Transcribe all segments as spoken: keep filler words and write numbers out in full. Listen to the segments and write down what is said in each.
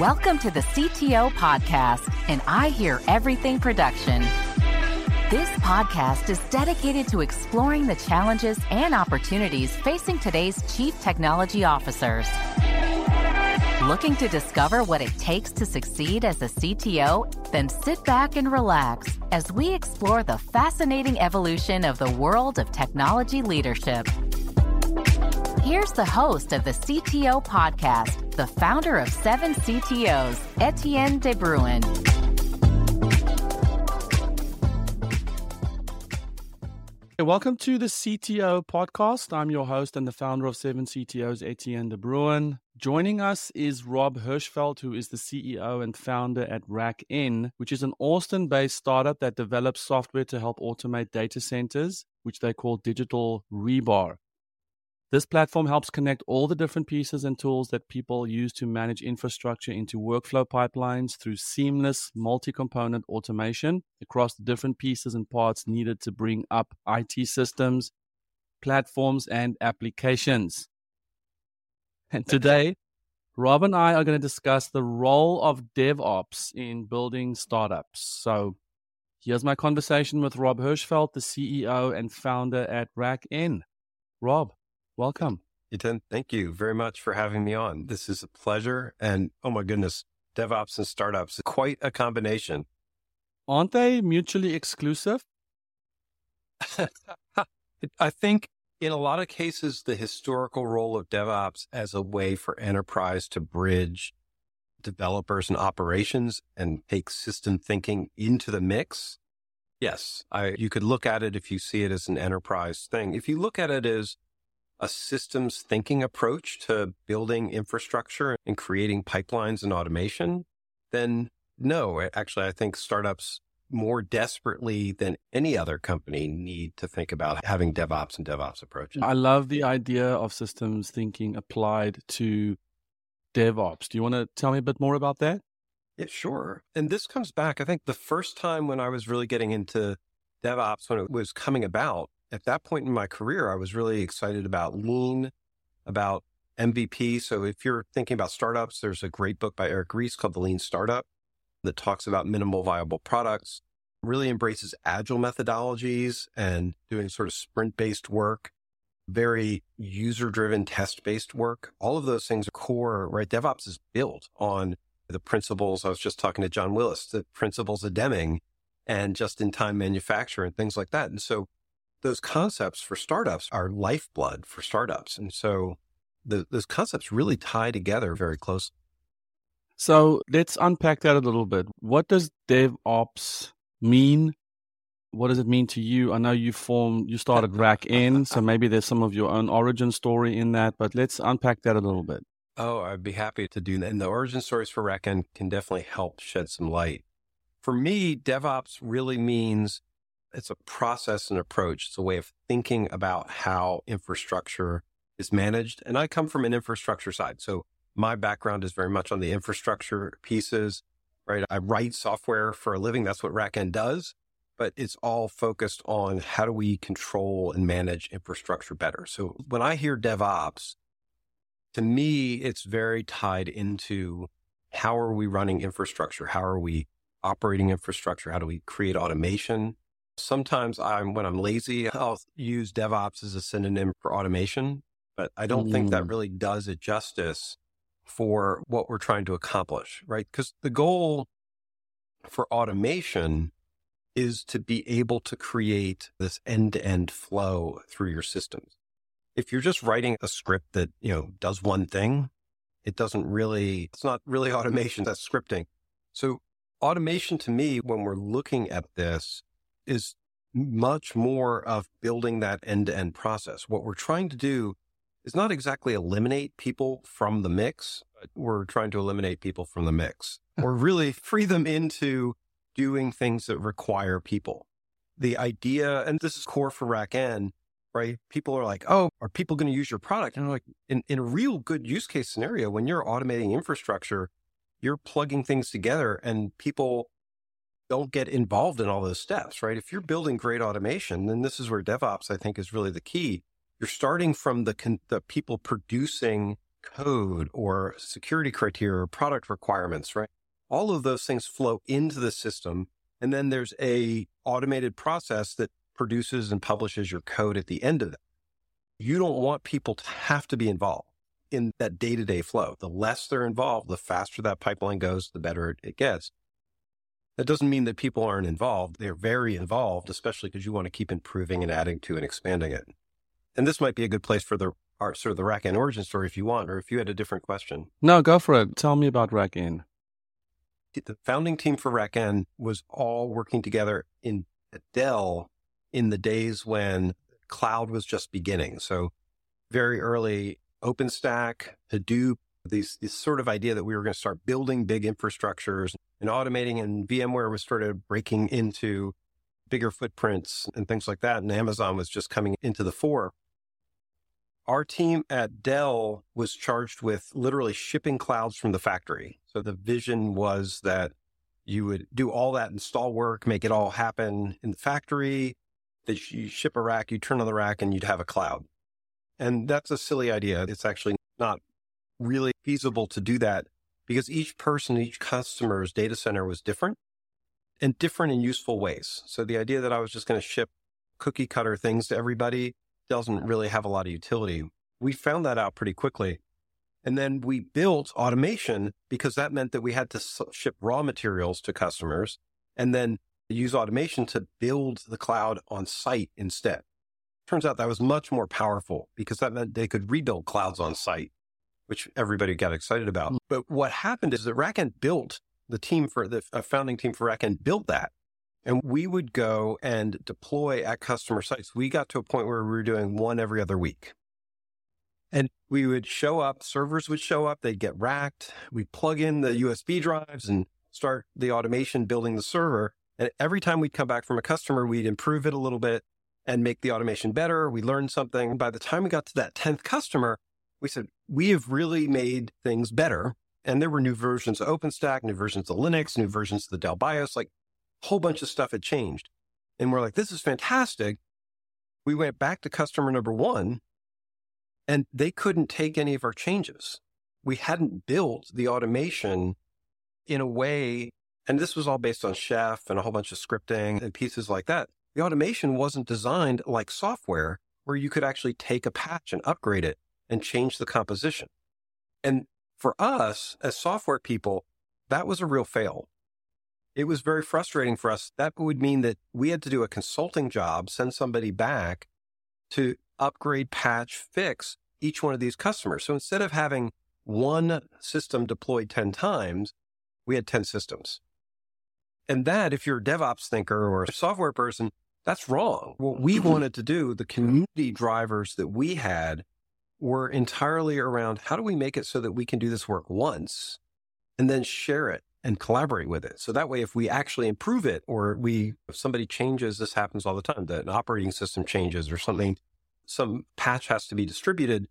Welcome to the C T O Podcast, and I Hear Everything production. This podcast is dedicated to exploring the challenges and opportunities facing today's chief technology officers. Looking to discover what it takes to succeed as a C T O? Then sit back and relax as we explore the fascinating evolution of the world of technology leadership. Here's the host of the C T O Podcast, the founder of Seven C T Os, Etienne de Bruin. Welcome to the C T O Podcast. I'm your host and the founder of Seven C T Os, Etienne de Bruin. Joining us is Rob Hirschfeld, who is the C E O and founder at RackN, which is an Austin-based startup that develops software to help automate data centers, which they call Digital Rebar. This platform helps connect all the different pieces and tools that people use to manage infrastructure into workflow pipelines through seamless multi-component automation across the different pieces and parts needed to bring up I T systems, platforms, and applications. And today, Rob and I are going to discuss the role of DevOps in building startups. So here's my conversation with Rob Hirschfeld, the C E O and founder at RackN. Rob, welcome. Etienne, thank you very much for having me on. This is a pleasure. And oh my goodness, DevOps and startups, quite a combination. Aren't they mutually exclusive? I think in a lot of cases, the historical role of DevOps as a way for enterprise to bridge developers and operations and take system thinking into the mix. Yes, I, you could look at it if you see it as an enterprise thing. If you look at it as a systems thinking approach to building infrastructure and creating pipelines and automation, then no, actually, I think startups more desperately than any other company need to think about having DevOps and DevOps approaches. I love the idea of systems thinking applied to DevOps. Do you want to tell me a bit more about that? Yeah, sure. And this comes back, I think the first time when I was really getting into DevOps, when it was coming about, at that point in my career, I was really excited about Lean, about M V P. So if you're thinking about startups, there's a great book by Eric Ries called The Lean Startup that talks about minimal viable products, really embraces agile methodologies and doing sort of sprint-based work, very user-driven test-based work. All of those things are core, right? DevOps is built on the principles. I was just talking to John Willis, the principles of Deming and just-in-time manufacture and things like that. And so those concepts for startups are lifeblood for startups. And so the, those concepts really tie together very closely. So let's unpack that a little bit. What does DevOps mean? What does it mean to you? I know you formed, you started RackN, so maybe there's some of your own origin story in that, but let's unpack that a little bit. Oh, I'd be happy to do that. And the origin stories for RackN can definitely help shed some light. For me, DevOps really means it's a process and approach. It's a way of thinking about how infrastructure is managed. And I come from an infrastructure side. So my background is very much on the infrastructure pieces, right? I write software for a living. That's what RackN does. But it's all focused on how do we control and manage infrastructure better. So when I hear DevOps, to me, it's very tied into how are we running infrastructure? How are we operating infrastructure? How do we create automation? Sometimes I'm, when I'm lazy, I'll use DevOps as a synonym for automation, but I don't mm. think that really does it justice for what we're trying to accomplish, right? Because the goal for automation is to be able to create this end-to-end flow through your systems. If you're just writing a script that, you know, does one thing, it doesn't really, it's not really automation, that's scripting. So automation to me, when we're looking at this, is much more of building that end-to-end process. What we're trying to do is not exactly eliminate people from the mix, but we're trying to eliminate people from the mix or really free them into doing things that require people. The idea, and this is core for RackN, right? People are like, oh, are people going to use your product? And I'm like, in, in a real good use case scenario, when you're automating infrastructure, you're plugging things together and people don't get involved in all those steps, right? If you're building great automation, then this is where DevOps, I think, is really the key. You're starting from the con- the people producing code or security criteria or product requirements, right? All of those things flow into the system. And then there's a automated process that produces and publishes your code at the end of it. You don't want people to have to be involved in that day-to-day flow. The less they're involved, the faster that pipeline goes, the better it gets. That doesn't mean that people aren't involved. They're very involved, especially because you want to keep improving and adding to and expanding it. And this might be a good place for the our, sort of the RackN origin story if you want, or if you had a different question. No, go for it. Tell me about RackN. The founding team for RackN was all working together in at Dell in the days when cloud was just beginning. So very early OpenStack, Hadoop, these, this sort of idea that we were going to start building big infrastructures and automating, and VMware was started breaking into bigger footprints and things like that. And Amazon was just coming into the fore. Our team at Dell was charged with literally shipping clouds from the factory. So the vision was that you would do all that install work, make it all happen in the factory, that you ship a rack, you turn on the rack, and you'd have a cloud. And that's a silly idea. It's actually not really feasible to do that because each person, each customer's data center was different and different in useful ways. So the idea that I was just going to ship cookie cutter things to everybody doesn't really have a lot of utility. We found that out pretty quickly. And then we built automation because that meant that we had to ship raw materials to customers and then use automation to build the cloud on site instead. Turns out that was much more powerful because that meant they could rebuild clouds on site, which everybody got excited about. But what happened is that RackN built the team for the uh, founding team for RackN built that. And we would go and deploy at customer sites. We got to a point where we were doing one every other week. And we would show up, servers would show up, they'd get racked. We'd plug in the U S B drives and start the automation building the server. And every time we'd come back from a customer, we'd improve it a little bit and make the automation better. We learned something. By the time we got to that tenth customer, we said, we have really made things better. And there were new versions of OpenStack, new versions of Linux, new versions of the Dell BIOS, like a whole bunch of stuff had changed. And we're like, this is fantastic. We went back to customer number one and they couldn't take any of our changes. We hadn't built the automation in a way, and this was all based on Chef and a whole bunch of scripting and pieces like that. The automation wasn't designed like software where you could actually take a patch and upgrade it and change the composition. And for us as software people, that was a real fail. It was very frustrating for us. That would mean that we had to do a consulting job, send somebody back to upgrade, patch, fix each one of these customers. So instead of having one system deployed ten times, we had ten systems. And that, if you're a DevOps thinker or a software person, that's wrong. What we wanted to do, the community drivers that we had were entirely around how do we make it so that we can do this work once and then share it and collaborate with it. So that way, if we actually improve it or we, if somebody changes, this happens all the time, that an operating system changes or something, some patch has to be distributed,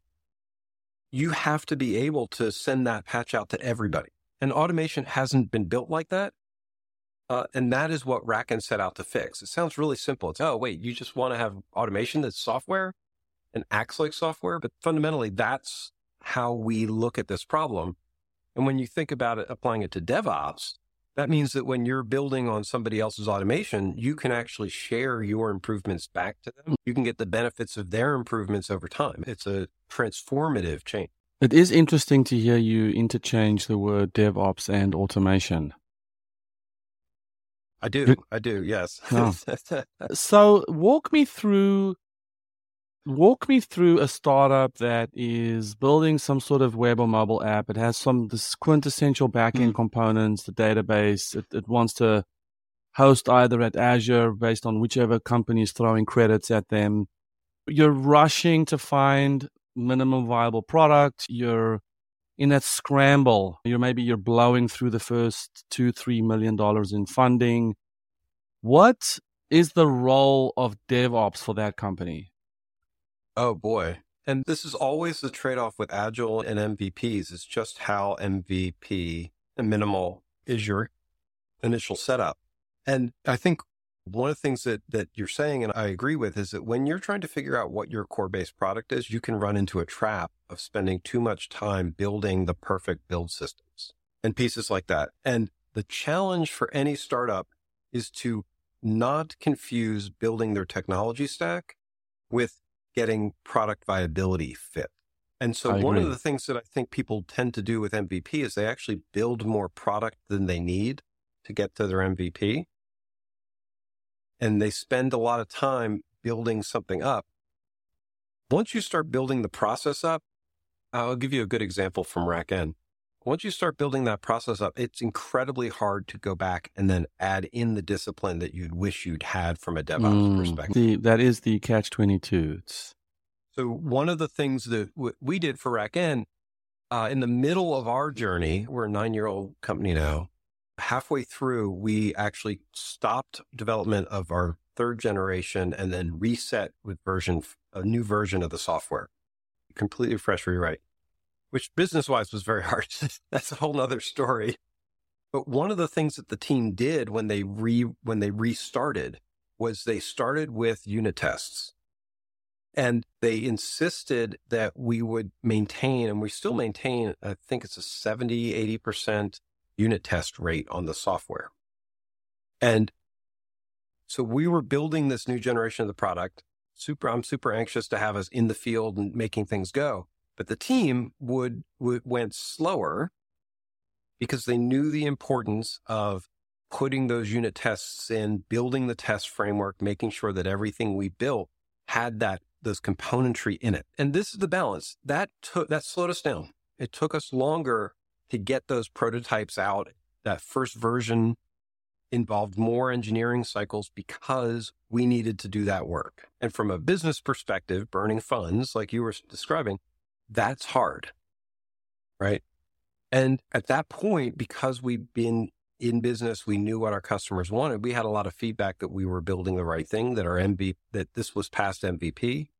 you have to be able to send that patch out to everybody. And automation hasn't been built like that. Uh, and that is what RackN set out to fix. It sounds really simple. It's, oh, wait, you just want to have automation that's software and acts like software. But fundamentally, that's how we look at this problem. And when you think about it, applying it to DevOps, that means that when you're building on somebody else's automation, you can actually share your improvements back to them. You can get the benefits of their improvements over time. It's a transformative change. It is interesting to hear you interchange the word DevOps and automation. I do. I do. Yes. Oh. So walk me through, walk me through a startup that is building some sort of web or mobile app. It has some this quintessential backend mm. components, the database. It, it wants to host either at Azure based on whichever company is throwing credits at them. You're rushing to find minimum viable product. You're in that scramble. You're maybe you're blowing through the first two, three million dollars in funding. What is the role of DevOps for that company? Oh boy. And this is always the trade-off with Agile and M V Ps. It's just how M V P and minimal is your initial setup. And I think One of the things that, that you're saying, and I agree with, is that when you're trying to figure out what your core-based product is, you can run into a trap of spending too much time building the perfect build systems and pieces like that. And the challenge for any startup is to not confuse building their technology stack with getting product viability fit. And so one of the things that I think people tend to do with M V P is they actually build more product than they need to get to their M V P. And they spend a lot of time building something up. Once you start building the process up, I'll give you a good example from RackN. Once you start building that process up, it's incredibly hard to go back and then add in the discipline that you'd wish you'd had from a DevOps mm, perspective. The, that is the catch twenty-two. It's... So one of the things that w- we did for RackN, uh, in the middle of our journey, we're a nine-year-old company now, halfway through, we actually stopped development of our third generation and then reset with version, a new version of the software, completely fresh rewrite, which business-wise was very hard. That's a whole nother story. But one of the things that the team did when they re when they restarted was they started with unit tests. And they insisted that we would maintain, and we still maintain, I think it's a seventy, eighty percent unit test rate on the software. And so we were building this new generation of the product. Super, I'm super anxious to have us in the field and making things go. But the team would, would went slower because they knew the importance of putting those unit tests in, building the test framework, making sure that everything we built had that those componentry in it. And this is the balance. That took that slowed us down. It took us longer to get those prototypes out. That first version involved more engineering cycles because we needed to do that work. And from a business perspective, burning funds, like you were describing, that's hard, right? And at that point, because we've been in business, we knew what our customers wanted. We had a lot of feedback that we were building the right thing, that our M V P, that this was past M V P.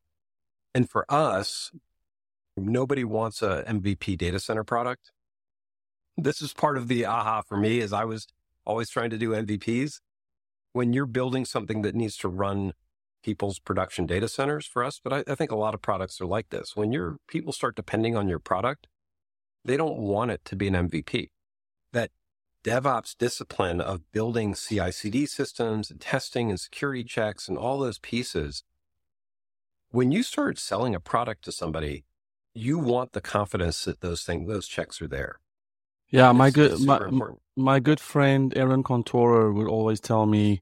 And for us, nobody wants a M V P data center product. This is part of the aha for me, is I was always trying to do M V Ps. When you're building something that needs to run people's production data centers for us, but I, I think a lot of products are like this. When your people start depending on your product, they don't want it to be an M V P. That DevOps discipline of building C I C D systems and testing and security checks and all those pieces, when you start selling a product to somebody, you want the confidence that those things, those checks are there. Yeah, my it's, good it's my, my good friend Aaron Contoro would always tell me,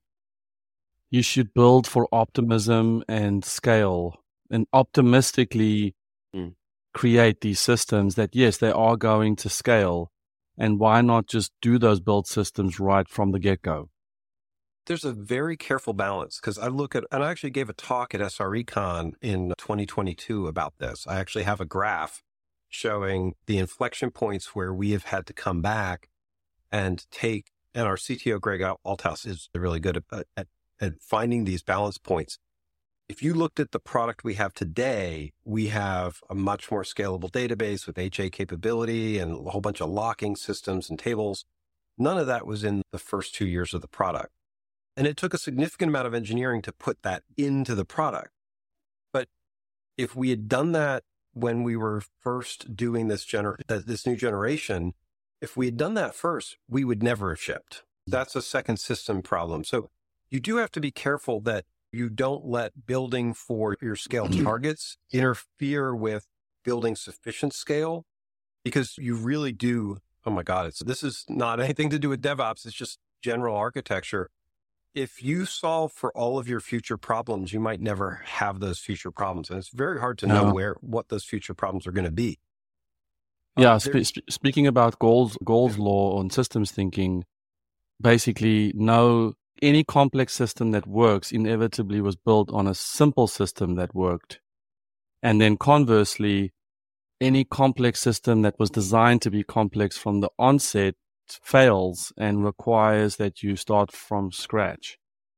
you should build for optimism and scale, and optimistically mm. create these systems that, yes, they are going to scale. And why not just do those build systems right from the get-go? There's a very careful balance, because I look at, and I actually gave a talk at SRECon in twenty twenty-two about this. I actually have a graph showing the inflection points where we have had to come back and take, and our C T O, Greg Althouse, is really good at, at, at finding these balance points. If you looked at the product we have today, we have a much more scalable database with H A capability and a whole bunch of locking systems and tables. None of that was in the first two years of the product. And it took a significant amount of engineering to put that into the product. But if we had done that when we were first doing this gener- this new generation, if we had done that first, we would never have shipped. That's a second system problem. So you do have to be careful that you don't let building for your scale targets interfere with building sufficient scale, because you really do. Oh my God, it's, this is not anything to do with DevOps. It's just general architecture. If you solve for all of your future problems, you might never have those future problems. And it's very hard to know no. where, what those future problems are going to be. Yeah. Um, sp- sp- speaking about goals, goals yeah. law on systems thinking, basically no, any complex system that works inevitably was built on a simple system that worked. And then conversely, any complex system that was designed to be complex from the onset fails and requires that you start from scratch.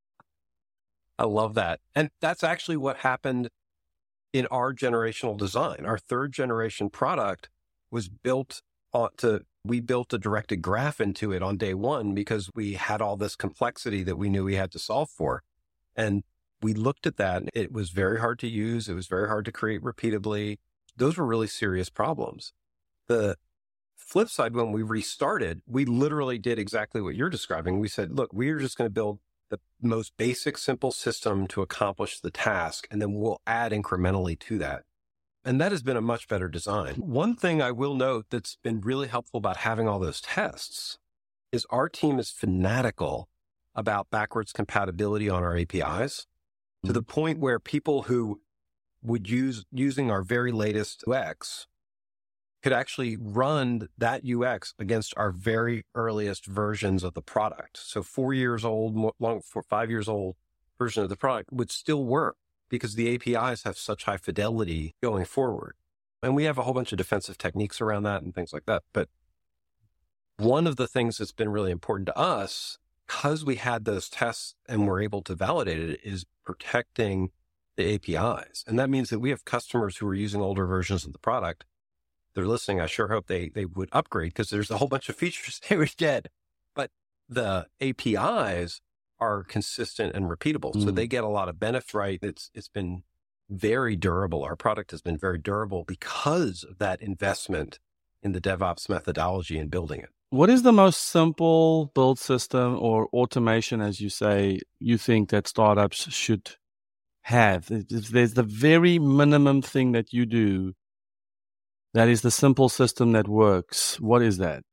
I love that. And that's actually what happened in our generational design. Our third generation product was built on to we built a directed graph into it on day one because we had all this complexity that we knew we had to solve for. And we looked at that. It was very hard to use. It was very hard to create repeatably. Those were really serious problems. The flip side, when we restarted, we literally did exactly what you're describing. We said, look, we're just going to build the most basic, simple system to accomplish the task, and then we'll add incrementally to that. And that has been a much better design. One thing I will note that's been really helpful about having all those tests is our team is fanatical about backwards compatibility on our A P Is mm-hmm. to the point where people who would use using our very latest U X could actually run that U X against our very earliest versions of the product. So four years old, more, long, for five years old version of the product would still work, because the A P Is have such high fidelity going forward. And we have a whole bunch of defensive techniques around that and things like that. But one of the things that's been really important to us, because we had those tests and were able to validate it, is protecting the A P Is. And that means that we have customers who are using older versions of the product. They're listening. I sure hope they, they would upgrade, because there's a whole bunch of features they would get. But the A P Is are consistent and repeatable. Mm. So they get a lot of benefits, right? It's It's been very durable. Our product has been very durable because of that investment in the DevOps methodology and building it. What is the most simple build system or automation, as you say, you think that startups should have? There's the very minimum thing that you do that is the simple system that works. What is that?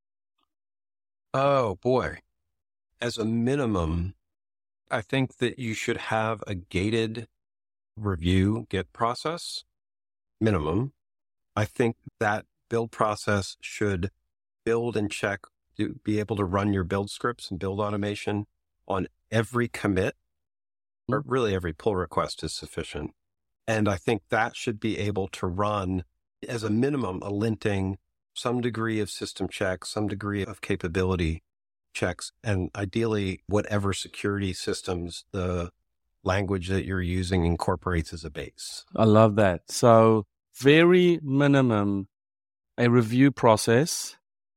Oh, boy. As a minimum, I think that you should have a gated review Git process, minimum. I think that build process should build and check, to be able to run your build scripts and build automation on every commit, or really every pull request is sufficient. And I think that should be able to run, as a minimum, a linting, some degree of system checks, some degree of capability checks, and ideally whatever security systems the language that you're using incorporates as a base. I love that. So very minimum, a review process,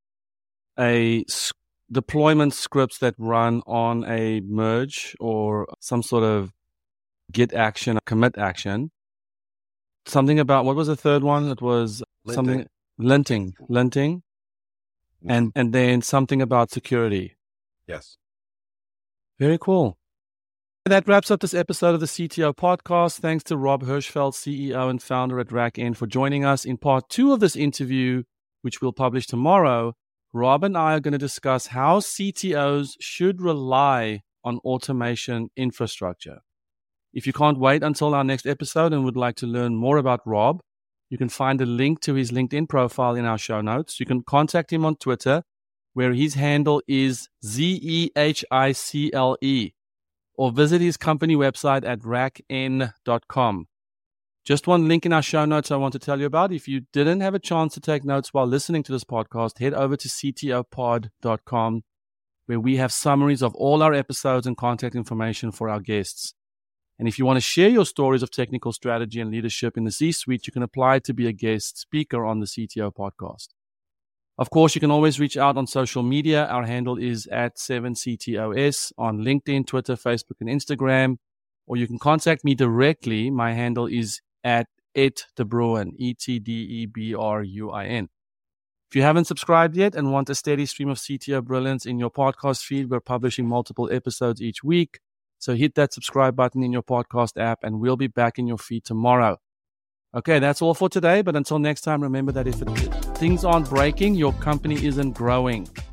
a s- deployment scripts that run on a merge or some sort of Git action, commit action. Something about, what was the third one? It was Linting. something, linting, linting. And and then something about security. Yes. Very cool. That wraps up this episode of the C T O podcast. Thanks to Rob Hirschfeld, C E O and founder at RackN, for joining us. In part two of this interview, which we'll publish tomorrow, Rob and I are going to discuss how C T Os should rely on automation infrastructure. If you can't wait until our next episode and would like to learn more about Rob, you can find a link to his LinkedIn profile in our show notes. You can contact him on Twitter, where his handle is Z E H I C L E, or visit his company website at rack n dot com. Just one link in our show notes I want to tell you about. If you didn't have a chance to take notes while listening to this podcast, head over to c t o pod dot com, where we have summaries of all our episodes and contact information for our guests. And if you want to share your stories of technical strategy and leadership in the C-suite, you can apply to be a guest speaker on the C T O podcast. Of course, you can always reach out on social media. Our handle is at seven C T O S on LinkedIn, Twitter, Facebook, and Instagram. Or you can contact me directly. My handle is at etdebruin, E T D E B R U I N. If you haven't subscribed yet and want a steady stream of C T O brilliance in your podcast feed, we're publishing multiple episodes each week. So hit that subscribe button in your podcast app, and we'll be back in your feed tomorrow. Okay, that's all for today. But until next time, remember that if it, things aren't breaking, your company isn't growing.